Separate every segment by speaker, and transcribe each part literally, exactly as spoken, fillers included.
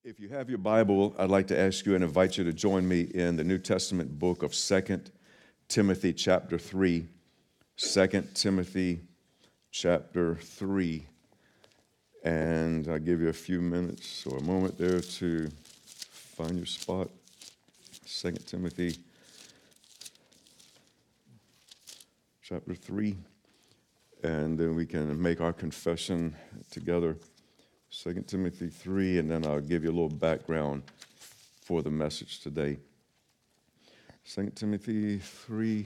Speaker 1: If you have your Bible, I'd like to ask you and invite you to join me in the New Testament book of Second Timothy chapter three. Second Timothy chapter three. And I'll give you a few minutes or a moment there to find your spot. Second Timothy chapter three. And then we can make our confession together. Second Timothy three, and then I'll give you a little background for the message today. Second Timothy three.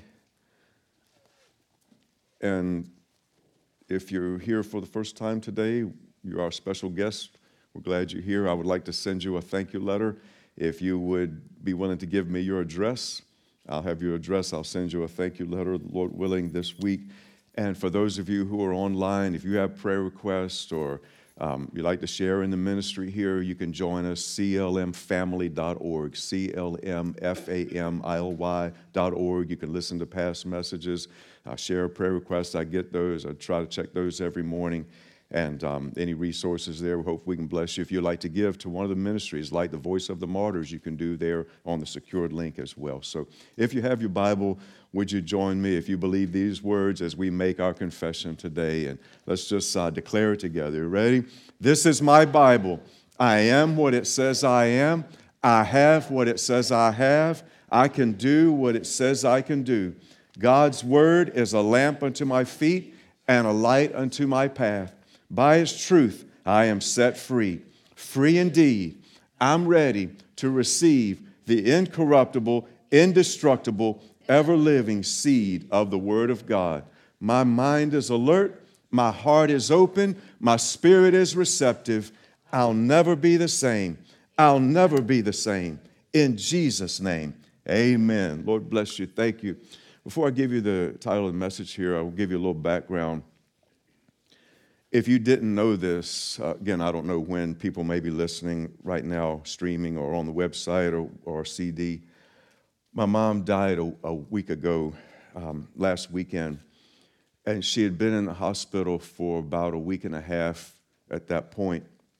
Speaker 1: And if you're here for the first time today, you're our special guest. We're glad you're here. I would like to send you a thank you letter. If you would be willing to give me your address, I'll have your address. I'll send you a thank you letter, Lord willing, this week. And for those of you who are online, if you have prayer requests or Um, you'd like to share in the ministry here, you can join us, C L M family dot org, C L M F A M I L Y dot org. You can listen to past messages, uh, share prayer requests. I get those. I try to check those every morning. And um, any resources there, we hope we can bless you. If you'd like to give to one of the ministries, like the Voice of the Martyrs, you can do there on the secured link as well. So if you have your Bible, would you join me if you believe these words as we make our confession today? And let's just uh, declare it together. You ready? This is my Bible. I am what it says I am. I have what it says I have. I can do what it says I can do. God's word is a lamp unto my feet and a light unto my path. By His truth, I am set free. Free indeed. I'm ready to receive the incorruptible, indestructible, ever-living seed of the Word of God. My mind is alert. My heart is open. My spirit is receptive. I'll never be the same. I'll never be the same. In Jesus' name, amen. Lord bless you. Thank you. Before I give you the title of the message here, I will give you a little background. If you didn't know this, uh, again, I don't know when people may be listening right now, streaming or on the website or, or C D. My mom died a, a week ago, um, last weekend, and she had been in the hospital for about a week and a half at that point.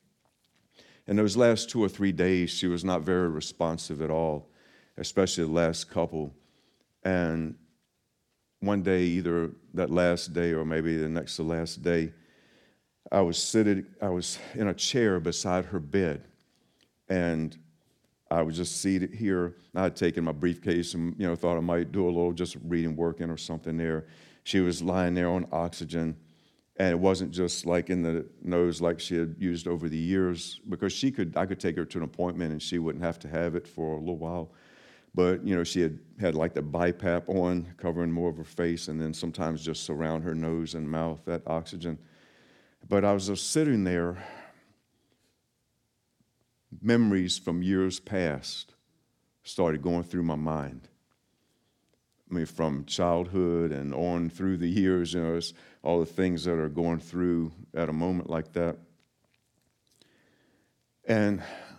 Speaker 1: And those last two or three days, she was not very responsive at all, especially the last couple. And one day, either that last day or maybe the next to last day, I was sitting, I was in a chair beside her bed, and I was just seated here. I had taken my briefcase and, you know, thought I might do a little just reading, working or something there. She was lying there on oxygen, and it wasn't just like in the nose like she had used over the years, because she could, I could take her to an appointment and she wouldn't have to have it for a little while. But, you know, she had had like the BiPAP on, covering more of her face, and then sometimes just surround her nose and mouth, that oxygen. But I was just sitting there, memories from years past started going through my mind. I mean, from childhood and on through the years, you know, it's all the things that are going through at a moment like that. And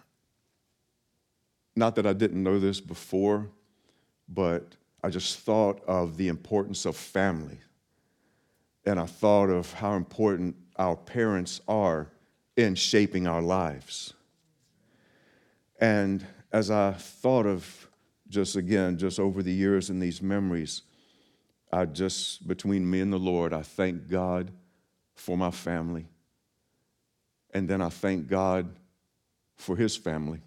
Speaker 1: not that I didn't know this before, but I just thought of the importance of family. And I thought of how important our parents are in shaping our lives. And as I thought of just, again, just over the years and these memories, I just, between me and the Lord, I thank God for my family. And then I thank God for His family.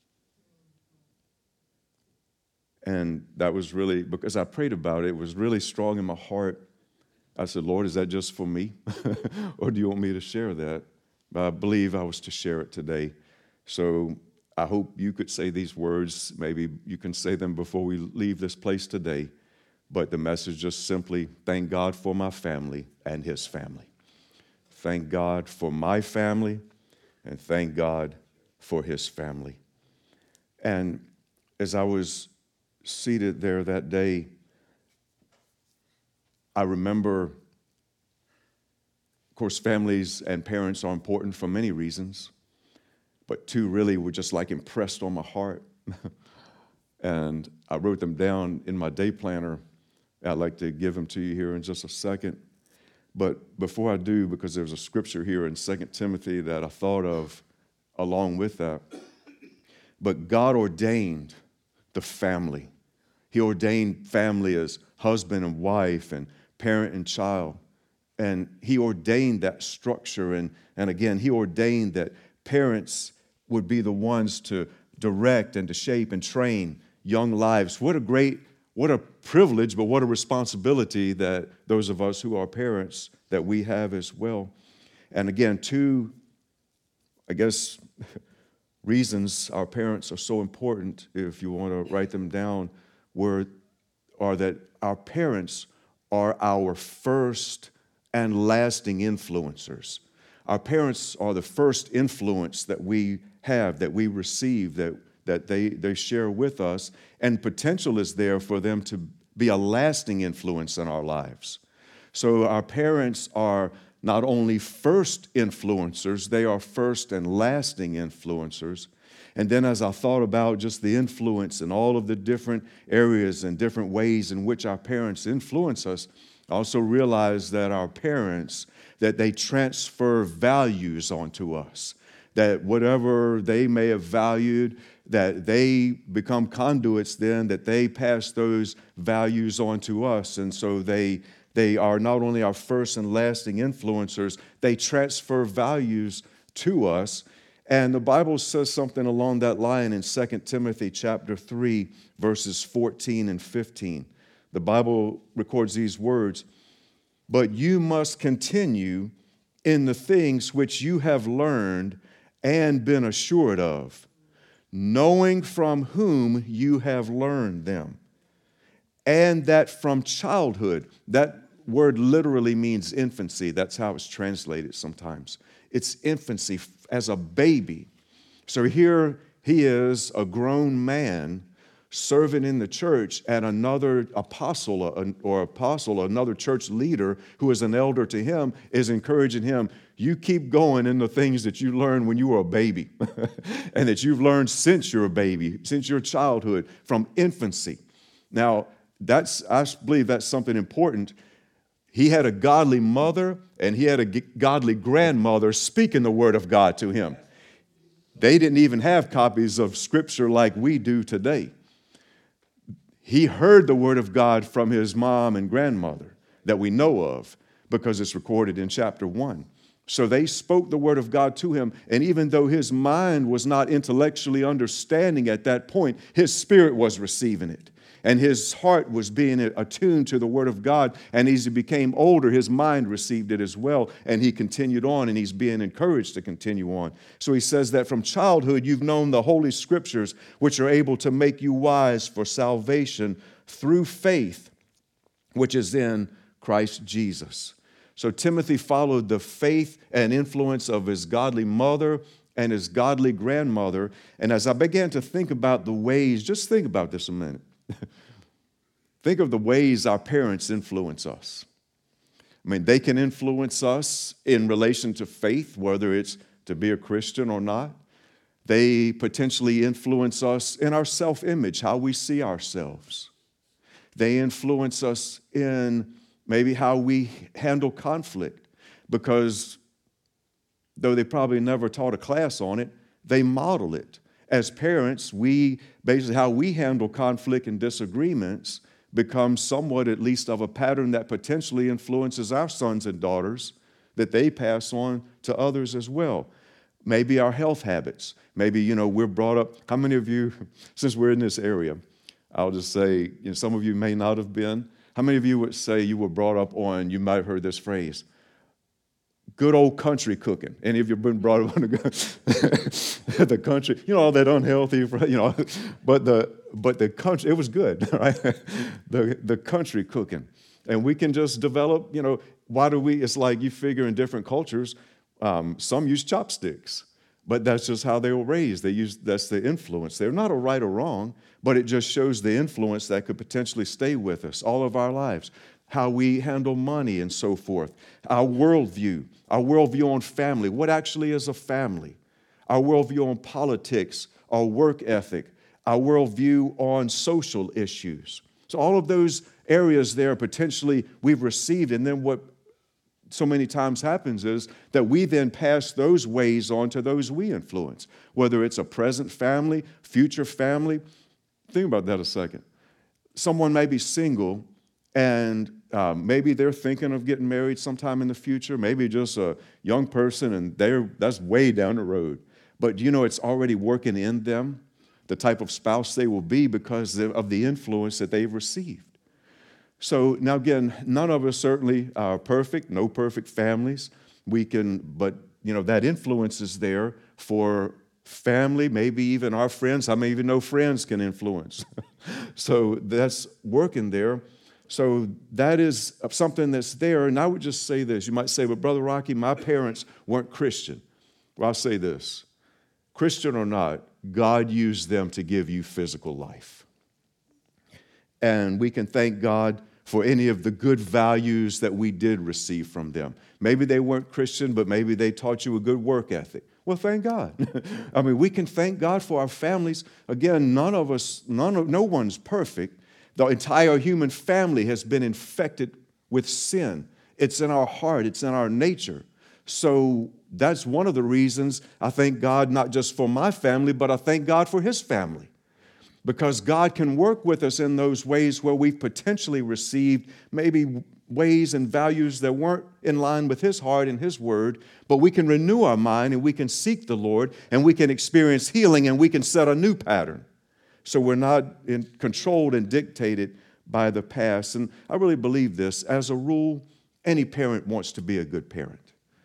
Speaker 1: And that was really, because I prayed about it, it was really strong in my heart. I said, Lord, is that just for me? Or do you want me to share that? But I believe I was to share it today. So I hope you could say these words. Maybe you can say them before we leave this place today. But the message just simply, thank God for my family and His family. Thank God for my family, and thank God for His family. And as I was seated there that day, I remember, of course, families and parents are important for many reasons, but two really were just like impressed on my heart. And I wrote them down in my day planner. I'd like to give them to you here in just a second. But before I do, because there's a scripture here in Second Timothy that I thought of along with that, But God ordained the family. He ordained family as husband and wife and parent and child. And he ordained that structure. And, and again, he ordained that parents would be the ones to direct and to shape and train young lives. What a great, what a privilege, but what a responsibility that those of us who are parents, that we have as well. And again, two, I guess, reasons our parents are so important, if you want to write them down, were, are that our parents are our first and lasting influencers. Our parents are the first influence that we have, that we receive, that, that they, they share with us, and potential is there for them to be a lasting influence in our lives. So our parents are not only first influencers, they are first and lasting influencers. And then as I thought about just the influence and all of the different areas and different ways in which our parents influence us, I also realized that our parents, that they transfer values onto us, that whatever they may have valued, that they become conduits then, that they pass those values on to us. And so they They are not only our first and lasting influencers, they transfer values to us. And the Bible says something along that line in Second Timothy chapter three, verses fourteen and fifteen. The Bible records these words, "But you must continue in the things which you have learned and been assured of, knowing from whom you have learned them, and that from childhood," that word literally means infancy. That's how it's translated sometimes. It's infancy, as a baby. So here he is, a grown man, serving in the church, and another apostle or apostle, another church leader who is an elder to him, is encouraging him, you keep going in the things that you learned when you were a baby and that you've learned since you're a baby, since your childhood, from infancy. Now, that's I believe that's something important. He had a godly mother and he had a godly grandmother speaking the word of God to him. They didn't even have copies of Scripture like we do today. He heard the word of God from his mom and grandmother that we know of because it's recorded in chapter one. So they spoke the word of God to him, and even though his mind was not intellectually understanding at that point, his spirit was receiving it. And his heart was being attuned to the word of God. And as he became older, his mind received it as well. And he continued on, and he's being encouraged to continue on. So he says that from childhood, you've known the Holy Scriptures, which are able to make you wise for salvation through faith, which is in Christ Jesus. So Timothy followed the faith and influence of his godly mother and his godly grandmother. And as I began to think about the ways, just think about this a minute. Think of the ways our parents influence us. I mean, they can influence us in relation to faith, whether it's to be a Christian or not. They potentially influence us in our self-image, how we see ourselves. They influence us in maybe how we handle conflict, because though they probably never taught a class on it, they model it. As parents, we basically, how we handle conflict and disagreements becomes somewhat at least of a pattern that potentially influences our sons and daughters that they pass on to others as well. Maybe our health habits. Maybe, you know, we're brought up, how many of you, since we're in this area, I'll just say, you know, some of you may not have been. How many of you would say you were brought up on, you might have heard this phrase, good old country cooking? Any of you have been brought up on the, the country? You know, all that unhealthy, you know, but the but the country, it was good, right? The the country cooking. And we can just develop, you know, why do we, it's like you figure in different cultures, um, some use chopsticks, but that's just how they were raised. They use, that's the influence. They're not a right or wrong, but it just shows the influence that could potentially stay with us all of our lives. How we handle money and so forth. Our worldview, our worldview on family. What actually is a family? Our worldview on politics, our work ethic, our worldview on social issues. So all of those areas there potentially we've received, and then what so many times happens is that we then pass those ways on to those we influence, whether it's a present family, future family. Think about that a second. Someone may be single, and uh, maybe they're thinking of getting married sometime in the future, maybe just a young person, and they're that's way down the road. But you know, it's already working in them, the type of spouse they will be because of the influence that they've received. So now again, none of us certainly are perfect, no perfect families. We can, but you know, that influence is there for family, maybe even our friends. I may even know friends can influence. So that's working there. So that is something that's there. And I would just say this. You might say, but Brother Rocky, my parents weren't Christian. Well, I'll say this. Christian or not, God used them to give you physical life. And we can thank God for any of the good values that we did receive from them. Maybe they weren't Christian, but maybe they taught you a good work ethic. Well, thank God. I mean, we can thank God for our families. Again, none of us, none of, no one's perfect. The entire human family has been infected with sin. It's in our heart. It's in our nature. So that's one of the reasons I thank God not just for my family, but I thank God for His family. Because God can work with us in those ways where we've potentially received maybe ways and values that weren't in line with His heart and His word, but we can renew our mind and we can seek the Lord and we can experience healing and we can set a new pattern. So we're not in, controlled and dictated by the past. And I really believe this. As a rule, any parent wants to be a good parent.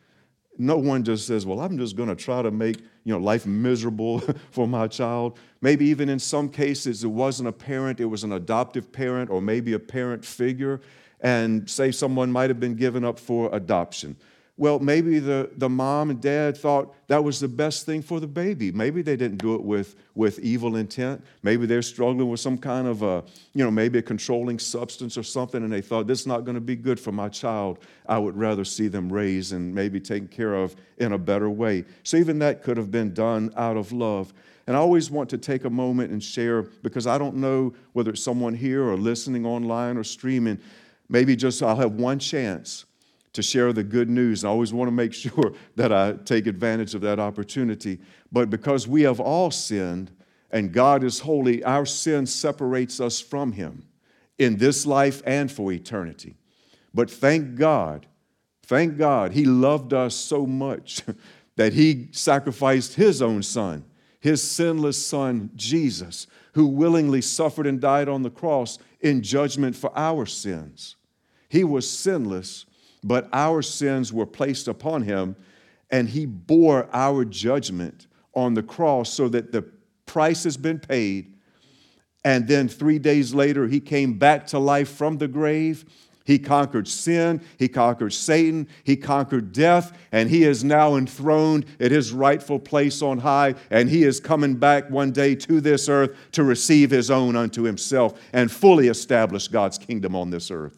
Speaker 1: No one just says, well, I'm just going to try to make you know, life miserable for my child. Maybe even in some cases, it wasn't a parent, it was an adoptive parent or maybe a parent figure. And say someone might have been given up for adoption. Well, maybe the, the mom and dad thought that was the best thing for the baby. Maybe they didn't do it with, with evil intent. Maybe they're struggling with some kind of a, you know, maybe a controlling substance or something, and they thought, this is not going to be good for my child. I would rather see them raised and maybe taken care of in a better way. So even that could have been done out of love. And I always want to take a moment and share, because I don't know whether it's someone here or listening online or streaming, maybe just I'll have one chance to share the good news. I always want to make sure that I take advantage of that opportunity. But because we have all sinned and God is holy, our sin separates us from Him in this life and for eternity. But thank God, thank God, He loved us so much that He sacrificed His own Son, His sinless Son, Jesus, who willingly suffered and died on the cross in judgment for our sins. He was sinless, but our sins were placed upon Him, and He bore our judgment on the cross so that the price has been paid. And then three days later, He came back to life from the grave. He conquered sin, He conquered Satan, He conquered death, and He is now enthroned at His rightful place on high, and He is coming back one day to this earth to receive His own unto Himself and fully establish God's kingdom on this earth.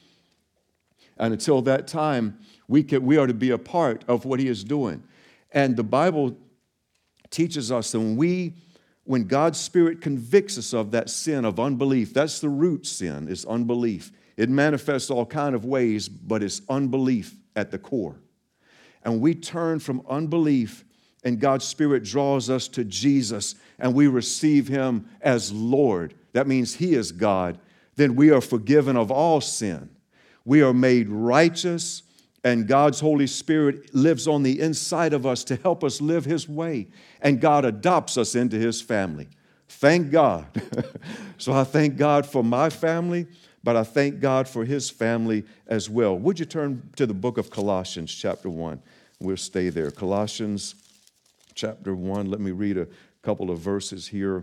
Speaker 1: And until that time, we, can, we are to be a part of what He is doing. And the Bible teaches us that when we, when God's Spirit convicts us of that sin of unbelief, that's the root sin, is unbelief. It manifests all kinds of ways, but it's unbelief at the core. And we turn from unbelief, and God's Spirit draws us to Jesus, and we receive Him as Lord. That means He is God. Then we are forgiven of all sin. We are made righteous, and God's Holy Spirit lives on the inside of us to help us live His way. And God adopts us into His family. Thank God. So I thank God for my family, but I thank God for His family as well. Would you turn to the book of Colossians, chapter one? We'll stay there. Colossians, chapter one. Let me read a couple of verses here.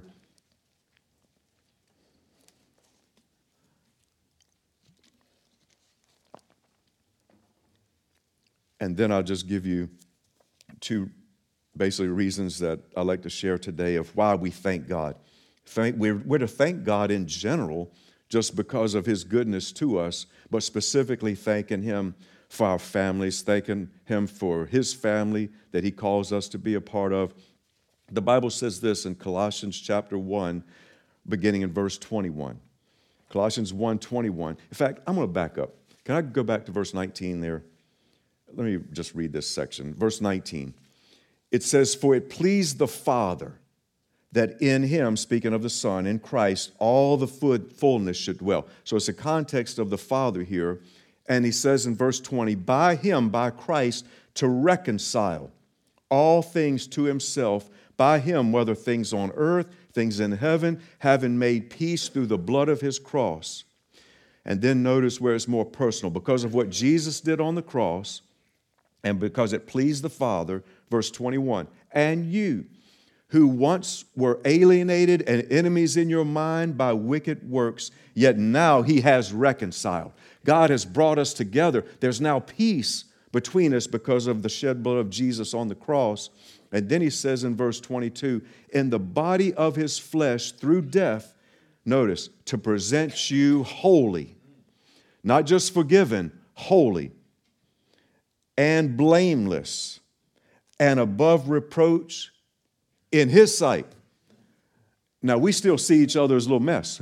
Speaker 1: And then I'll just give you two basically reasons that I like to share today of why we thank God. Thank, we're, we're to thank God in general just because of His goodness to us, but specifically thanking Him for our families, thanking Him for His family that He calls us to be a part of. The Bible says this in Colossians chapter one, beginning in verse twenty-one. Colossians one twenty-one. In fact, I'm going to back up. Can I go back to verse nineteen there? Let me just read this section. Verse nineteen. It says, "For it pleased the Father that in him," speaking of the Son, in Christ, "all the fullness should dwell." So it's a context of the Father here. And he says in verse twenty, "By him, by Christ, to reconcile all things to himself, by him, whether things on earth, things in heaven, having made peace through the blood of his cross." And then notice where it's more personal. Because of what Jesus did on the cross, and because it pleased the Father, verse twenty-one, "And you, who once were alienated and enemies in your mind by wicked works, yet now he has reconciled." God has brought us together. There's now peace between us because of the shed blood of Jesus on the cross. And then he says in verse twenty-two, "In the body of his flesh through death," notice, "to present you holy," not just forgiven, holy, "and blameless, and above reproach in his sight." Now, we still see each other as a little mess.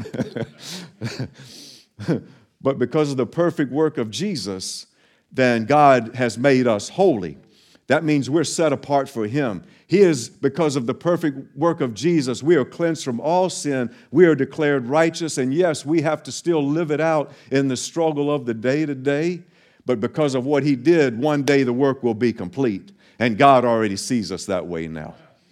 Speaker 1: But because of the perfect work of Jesus, then God has made us holy. That means we're set apart for him. He is, because of the perfect work of Jesus, we are cleansed from all sin. We are declared righteous. And yes, we have to still live it out in the struggle of the day to day. But because of what he did, one day the work will be complete. And God already sees us that way now.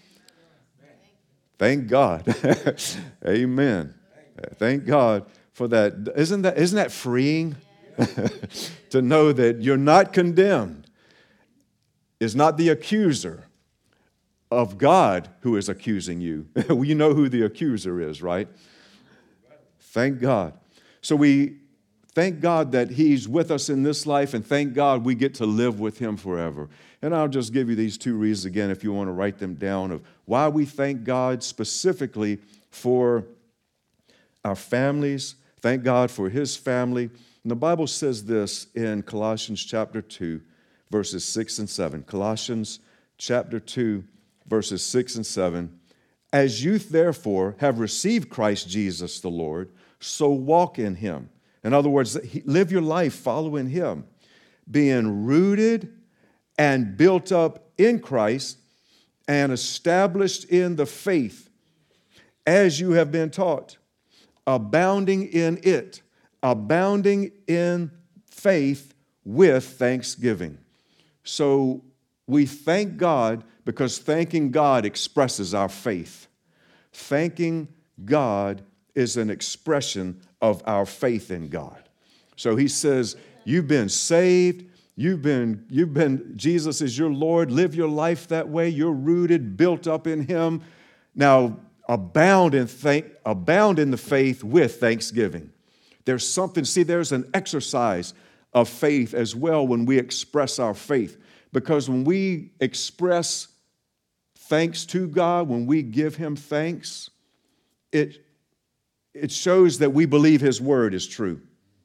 Speaker 1: Thank God. Amen. Thank God for that. Isn't that, isn't that freeing? To know that you're not condemned. Is not the accuser of God who is accusing you. You know who the accuser is, right? Thank God. So we thank God that he's with us in this life, and thank God we get to live with him forever. And I'll just give you these two reasons again if you want to write them down of why we thank God specifically for our families. Thank God for his family. And the Bible says this in Colossians chapter two, verses six and seven. Colossians chapter two, verses six and seven. "As you therefore have received Christ Jesus the Lord, so walk in him." In other words, live your life following him, being rooted and built up in Christ and established in the faith as you have been taught, abounding in it, abounding in faith with thanksgiving. So we thank God because thanking God expresses our faith. Thanking God is an expression of our faith in God. So he says, you've been saved, you've been, you've been, Jesus is your Lord, live your life that way, you're rooted, built up in him. Now, abound in thank, abound in the faith with thanksgiving. There's something, see, there's an exercise of faith as well when we express our faith. Because when we express thanks to God, when we give him thanks, it, it shows that we believe his word is true.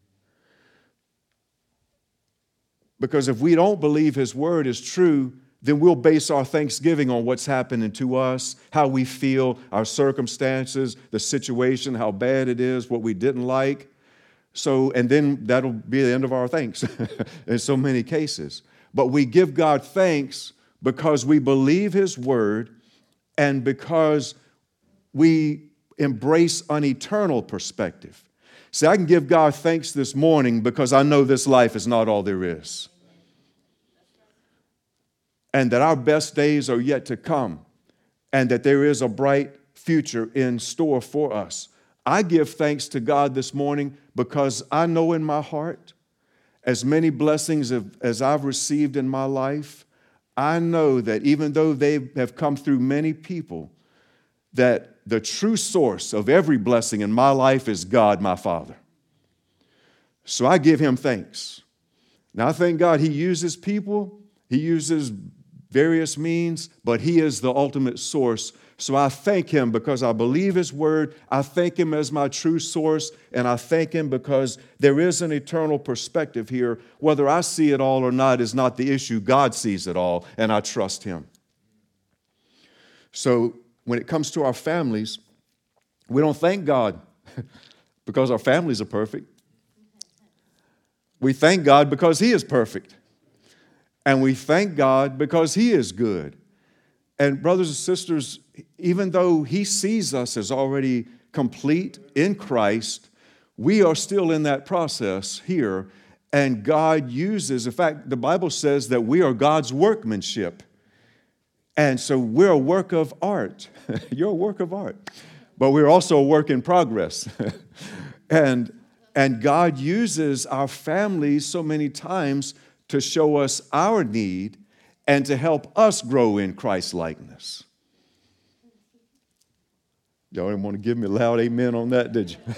Speaker 1: Because if we don't believe his word is true, then we'll base our thanksgiving on what's happening to us, how we feel, our circumstances, the situation, how bad it is, what we didn't like. So, and then that'll be the end of our thanks in so many cases. But we give God thanks because we believe his word and because we embrace an eternal perspective. See, I can give God thanks this morning because I know this life is not all there is. And that our best days are yet to come. And that there is a bright future in store for us. I give thanks to God this morning because I know in my heart, as many blessings as I've received in my life, I know that even though they have come through many people, that the true source of every blessing in my life is God, my Father. So I give him thanks. Now, I thank God he uses people, he uses various means, but he is the ultimate source. So I thank him because I believe his word. I thank him as my true source, and I thank him because there is an eternal perspective here. Whether I see it all or not is not the issue. God sees it all, and I trust him. So when it comes to our families, we don't thank God because our families are perfect. We thank God because he is perfect. And we thank God because He is good. And brothers and sisters, even though He sees us as already complete in Christ, we are still in that process here. And God uses, in fact, the Bible says that we are God's workmanship. And so we're a work of art. You're a work of art. But we're also a work in progress. and, and God uses our families so many times to show us our need and to help us grow in Christ's likeness. Y'all didn't want to give me a loud amen on that, did you?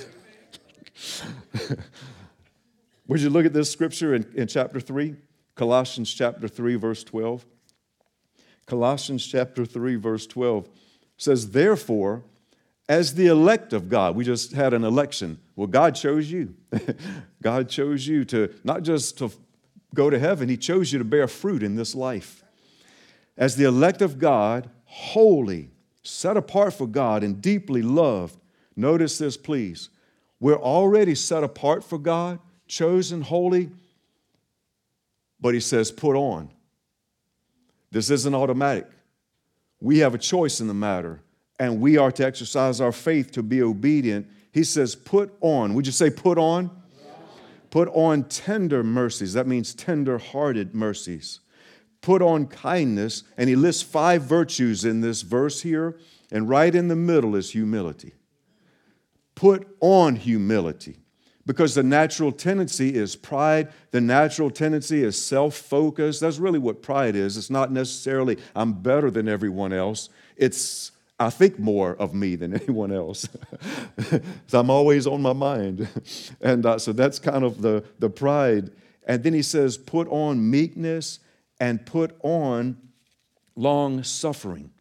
Speaker 1: Would you look at this scripture in, in chapter three? Colossians chapter three, verse twelve. Colossians chapter three, verse twelve says, therefore, as the elect of God, we just had an election. Well, God chose you. God chose you to not just to go to heaven, He chose you to bear fruit in this life. As the elect of God, holy, set apart for God, and deeply loved. Notice this, please. We're already set apart for God, chosen, holy, but He says, put on. This isn't automatic. We have a choice in the matter, and we are to exercise our faith to be obedient. He says, put on. Would you say put on? Yeah. Put on tender mercies. That means tender-hearted mercies. Put on kindness, and He lists five virtues in this verse here, and right in the middle is humility. Put on humility. Because the natural tendency is pride. The natural tendency is self-focus. That's really what pride is. It's not necessarily I'm better than everyone else. It's I think more of me than anyone else. So I'm always on my mind. And uh, so that's kind of the, the pride. And then he says, put on meekness and put on long-suffering,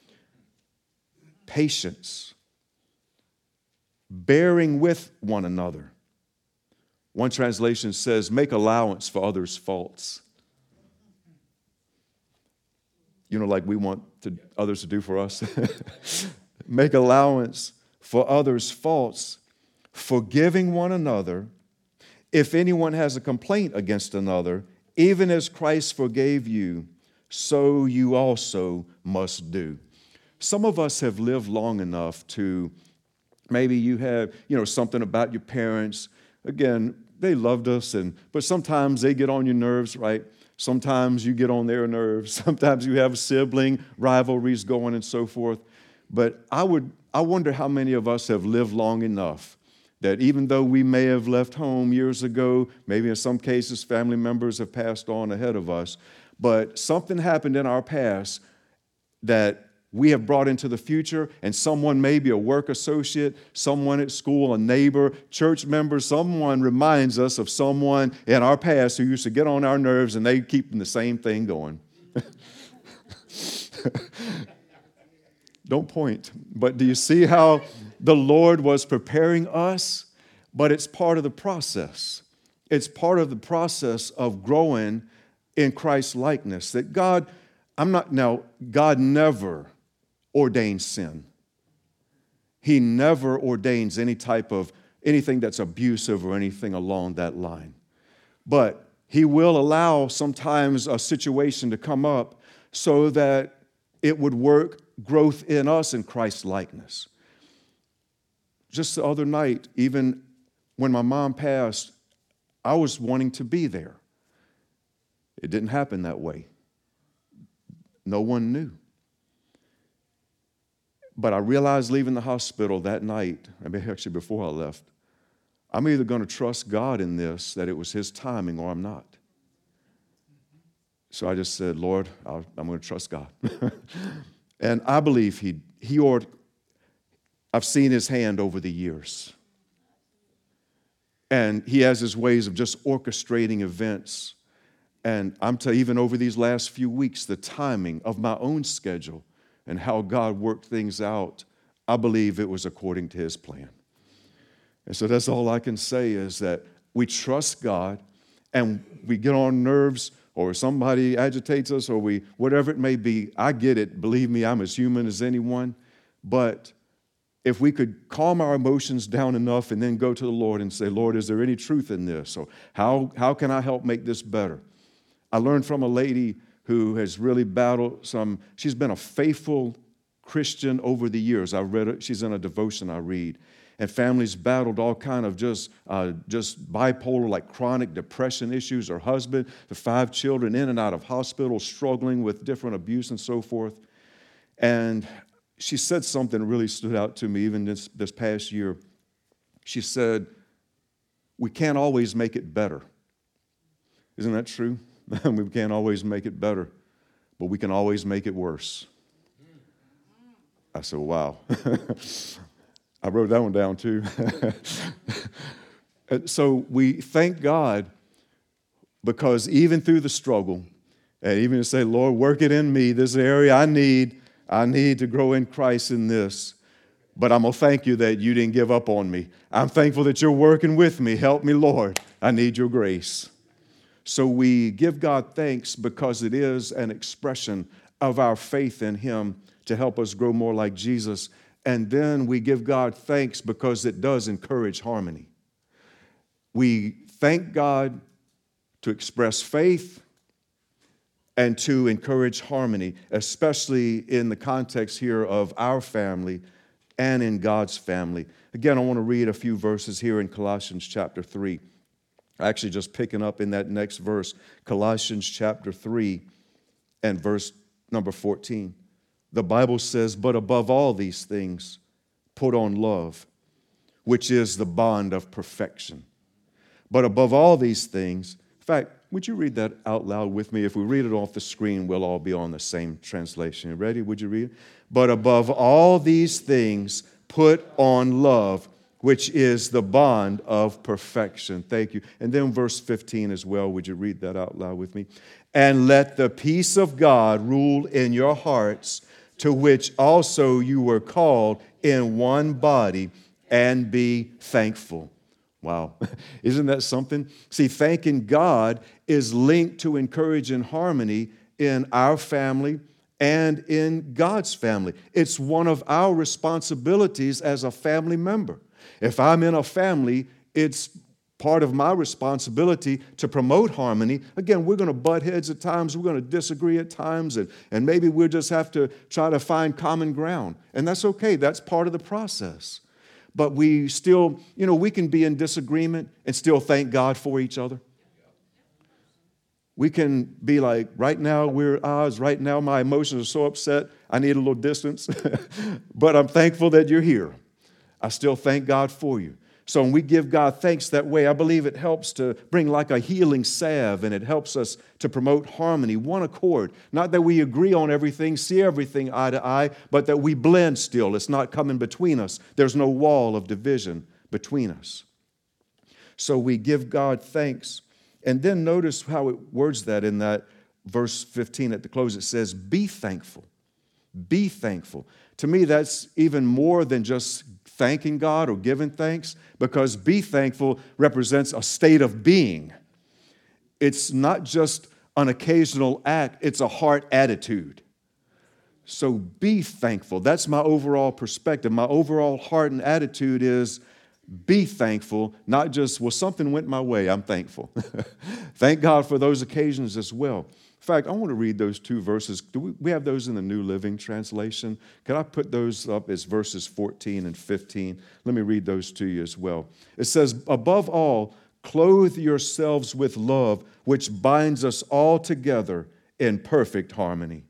Speaker 1: patience, bearing with one another. One translation says, make allowance for others' faults. You know, like we want to, others to do for us. Make allowance for others' faults, forgiving one another. If anyone has a complaint against another, even as Christ forgave you, so you also must do. Some of us have lived long enough to, maybe you have, you know, something about your parents. Again, they loved us, and but sometimes they get on your nerves, right? Sometimes you get on their nerves. Sometimes you have sibling rivalries going and so forth. But I would, I wonder how many of us have lived long enough that even though we may have left home years ago, maybe in some cases family members have passed on ahead of us, but something happened in our past that we have brought into the future, and someone, maybe a work associate, someone at school, a neighbor, church member, someone reminds us of someone in our past who used to get on our nerves, and they keep the same thing going. Don't point. But do you see how the Lord was preparing us? But it's part of the process. It's part of the process of growing in Christ's likeness. That God, I'm not, now, God never ordains sin. He never ordains any type of, anything that's abusive or anything along that line. But He will allow sometimes a situation to come up so that it would work growth in us in Christ's likeness. Just the other night, even when my mom passed, I was wanting to be there. It didn't happen that way. No one knew. But I realized leaving the hospital that night, I mean, actually before I left, I'm either going to trust God in this, that it was His timing, or I'm not. So I just said, Lord, I'll, I'm going to trust God. And I believe He, he or, I've seen His hand over the years. And He has His ways of just orchestrating events. And I'm telling you, even over these last few weeks, the timing of my own schedule and how God worked things out, I believe it was according to His plan. And so that's all I can say is that we trust God, and we get on nerves, or somebody agitates us, or we, whatever it may be. I get it. Believe me, I'm as human as anyone. But if we could calm our emotions down enough and then go to the Lord and say, Lord, is there any truth in this? Or how, how can I help make this better? I learned from a lady who has really battled some, she's been a faithful Christian over the years. I read it, she's in a devotion I read. And families battled all kind of just, uh, just bipolar, like chronic depression issues. Her husband, the five children in and out of hospital, struggling with different abuse and so forth. And she said something that really stood out to me even this, this past year. She said, we can't always make it better. Isn't that true? We can't always make it better, but we can always make it worse. I said, wow. I wrote that one down too. And so we thank God because even through the struggle, and even to say, Lord, work it in me, this area I need, I need to grow in Christ in this. But I'm going to thank you that you didn't give up on me. I'm thankful that you're working with me. Help me, Lord. I need your grace. So we give God thanks because it is an expression of our faith in Him to help us grow more like Jesus. And then we give God thanks because it does encourage harmony. We thank God to express faith and to encourage harmony, especially in the context here of our family and in God's family. Again, I want to read a few verses here in Colossians chapter three. Actually, just picking up in that next verse, Colossians chapter three and verse number fourteen. The Bible says, but above all these things, put on love, which is the bond of perfection. But above all these things, in fact, would you read that out loud with me? If we read it off the screen, we'll all be on the same translation. You ready? Would you read it? But above all these things, put on love, which is the bond of perfection. Thank you. And then verse fifteen as well. Would you read that out loud with me? And let the peace of God rule in your hearts, to which also you were called in one body, and be thankful. Wow. Isn't that something? See, thanking God is linked to encouraging harmony in our family and in God's family. It's one of our responsibilities as a family member. If I'm in a family, it's part of my responsibility to promote harmony. Again, we're going to butt heads at times. We're going to disagree at times. And, and maybe we'll just have to try to find common ground. And that's okay. That's part of the process. But we still, you know, we can be in disagreement and still thank God for each other. We can be like, right now we're at odds. Right now my emotions are so upset, I need a little distance. But I'm thankful that you're here. I still thank God for you. So when we give God thanks that way, I believe it helps to bring like a healing salve, and it helps us to promote harmony, one accord. Not that we agree on everything, see everything eye to eye, but that we blend still. It's not coming between us. There's no wall of division between us. So we give God thanks. And then notice how it words that in that verse fifteen at the close. It says, be thankful. Be thankful. To me, that's even more than just thanking God or giving thanks, because be thankful represents a state of being. It's not just an occasional act, it's a heart attitude. So be thankful. That's my overall perspective. My overall heart and attitude is be thankful, not just, well, something went my way, I'm thankful. Thank God for those occasions as well. In fact, I want to read those two verses. Do we, we have those in the New Living Translation? Can I put those up as verses fourteen and fifteen? Let me read those to you as well. It says, above all, clothe yourselves with love, which binds us all together in perfect harmony.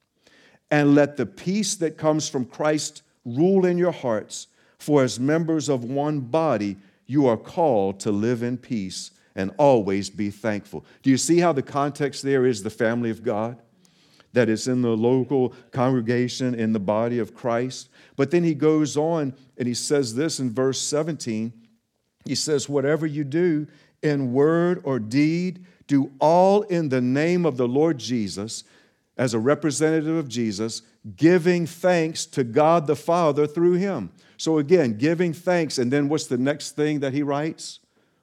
Speaker 1: And let the peace that comes from Christ rule in your hearts, for as members of one body, you are called to live in peace and always be thankful. Do you see how the context there is the family of God? That is in the local congregation, in the body of Christ. But then he goes on and he says this in verse seventeen. He says, whatever you do in word or deed, do all in the name of the Lord Jesus, as a representative of Jesus, giving thanks to God the Father through him. So again, giving thanks. And then what's the next thing that he writes?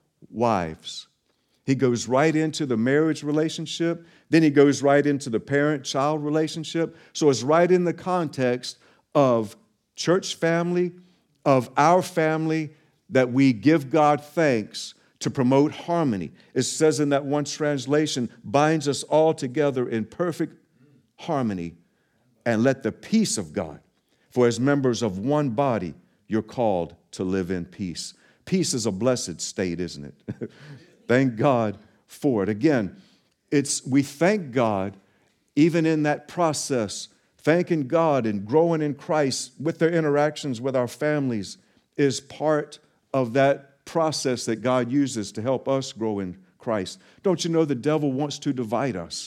Speaker 1: Wives. He goes right into the marriage relationship. Then he goes right into the parent-child relationship. So it's right in the context of church family, of our family, that we give God thanks to promote harmony. It says in that one translation, binds us all together in perfect harmony, and let the peace of God, for as members of one body, you're called to live in peace. Peace is a blessed state, isn't it? Thank God for it. Again, it's we thank God even in that process. Thanking God and growing in Christ with their interactions with our families is part of that process that God uses to help us grow in Christ. Don't you know the devil wants to divide us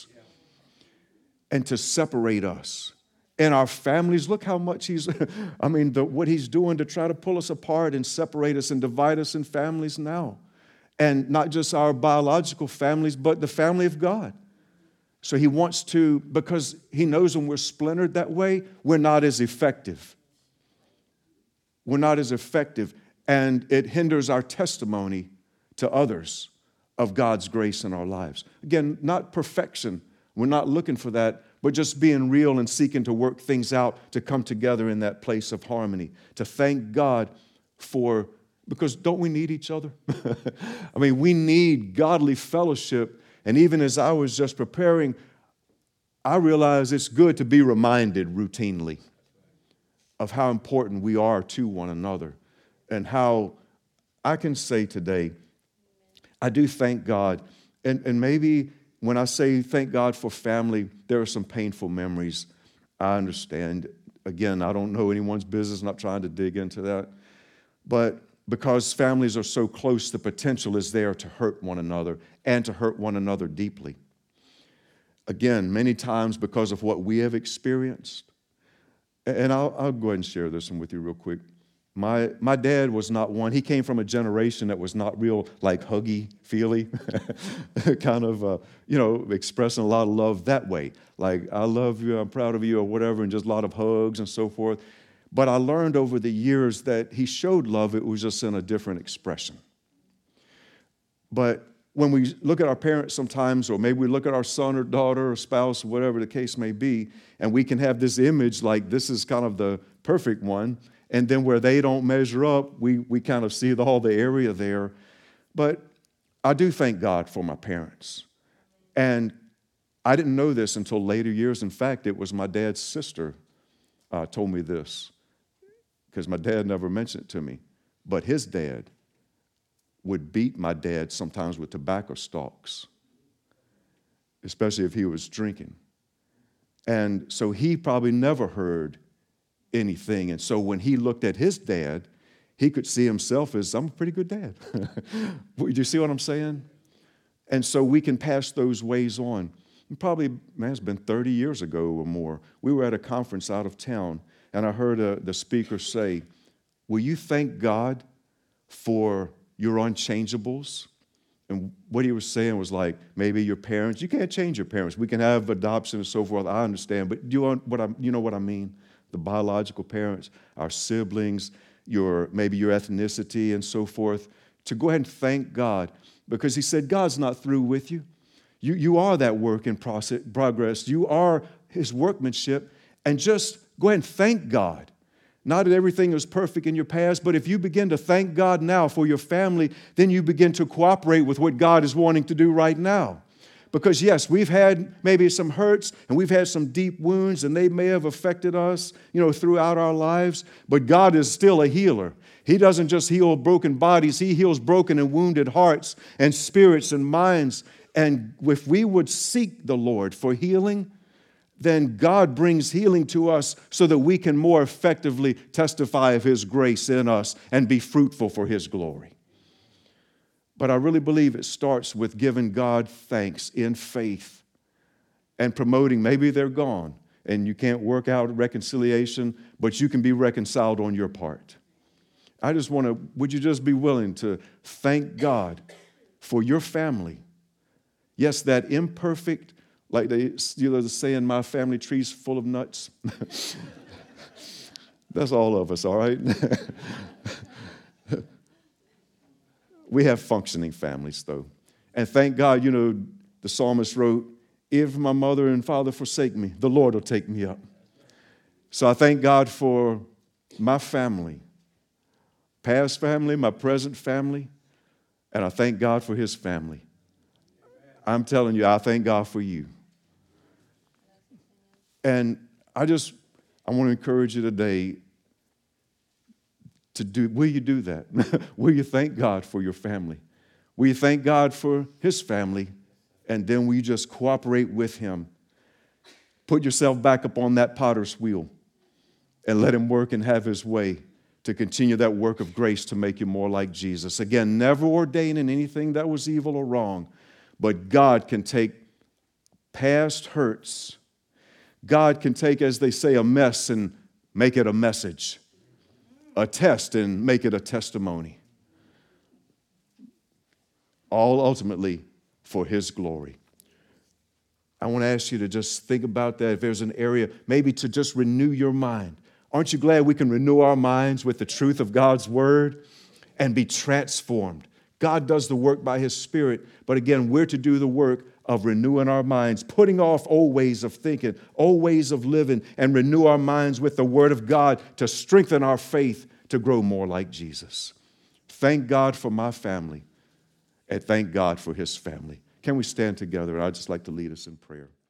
Speaker 1: and to separate us? And our families, look how much he's, I mean, the, what he's doing to try to pull us apart and separate us and divide us in families now. And not just our biological families, but the family of God. So he wants to, because he knows when we're splintered that way, we're not as effective. We're not as effective. And it hinders our testimony to others of God's grace in our lives. Again, not perfection. We're not looking for that, but just being real and seeking to work things out to come together in that place of harmony, to thank God for, because don't we need each other? I mean, we need godly fellowship. And even as I was just preparing, I realized it's good to be reminded routinely of how important we are to one another and how I can say today, I do thank God. And, and maybe when I say thank God for family, there are some painful memories. I understand. Again, I don't know anyone's business, not trying to dig into that. But because families are so close, the potential is there to hurt one another and to hurt one another deeply. Again, many times because of what we have experienced. And I'll, I'll go ahead and share this one with you real quick. My, my dad was not one. He came from a generation that was not real, like, huggy-feely, kind of, uh, you know, expressing a lot of love that way. Like, I love you, I'm proud of you, or whatever, and just a lot of hugs and so forth. But I learned over the years that he showed love, it was just in a different expression. But when we look at our parents sometimes, or maybe we look at our son or daughter or spouse, or whatever the case may be, and we can have this image like this is kind of the perfect one, and then where they don't measure up, we, we kind of see the, all the area there. But I do thank God for my parents. And I didn't know this until later years. In fact, it was my dad's sister uh, told me this, because my dad never mentioned it to me. But his dad would beat my dad sometimes with tobacco stalks, especially if he was drinking. And so he probably never heard anything. And so when he looked at his dad, he could see himself as, I'm a pretty good dad. Do you see what I'm saying? And so we can pass those ways on. And probably, man, it's been thirty years ago or more. We were at a conference out of town, and I heard uh, the speaker say, will you thank God for your unchangeables? And what he was saying was like, maybe your parents, you can't change your parents. We can have adoption and so forth. I understand, but you, want what I, you know what I mean? The biological parents, our siblings, your maybe your ethnicity and so forth, to go ahead and thank God, because he said God's not through with you. You, you are that work in process, progress. You are his workmanship, and just go ahead and thank God. Not that everything is perfect in your past, but if you begin to thank God now for your family, then you begin to cooperate with what God is wanting to do right now. Because yes, we've had maybe some hurts and we've had some deep wounds and they may have affected us, you know, throughout our lives, but God is still a healer. He doesn't just heal broken bodies, he heals broken and wounded hearts and spirits and minds. And if we would seek the Lord for healing, then God brings healing to us so that we can more effectively testify of his grace in us and be fruitful for his glory. But I really believe it starts with giving God thanks in faith and promoting. Maybe they're gone and you can't work out reconciliation, but you can be reconciled on your part. I just want to, would you just be willing to thank God for your family? Yes, that imperfect, like they, you know, the saying, my family tree's full of nuts. That's all of us, all right? We have functioning families, though. And thank God, you know, the psalmist wrote, if my mother and father forsake me, the Lord will take me up. So I thank God for my family, past family, my present family. And I thank God for his family. I'm telling you, I thank God for you. And I just, I want to encourage you today to do, will you do that? Will you thank God for your family? Will you thank God for his family? And then will you just cooperate with him? Put yourself back up on that potter's wheel and let him work and have his way to continue that work of grace to make you more like Jesus. Again, never ordaining anything that was evil or wrong, but God can take past hurts. God can take, as they say, a mess and make it a message, a test and make it a testimony, all ultimately for his glory. I want to ask you to just think about that. If there's an area, maybe to just renew your mind. Aren't you glad we can renew our minds with the truth of God's word and be transformed? God does the work by his Spirit, but again, we're to do the work of renewing our minds, putting off old ways of thinking, old ways of living, and renew our minds with the word of God to strengthen our faith to grow more like Jesus. Thank God for my family, and thank God for his family. Can we stand together? I'd just like to lead us in prayer.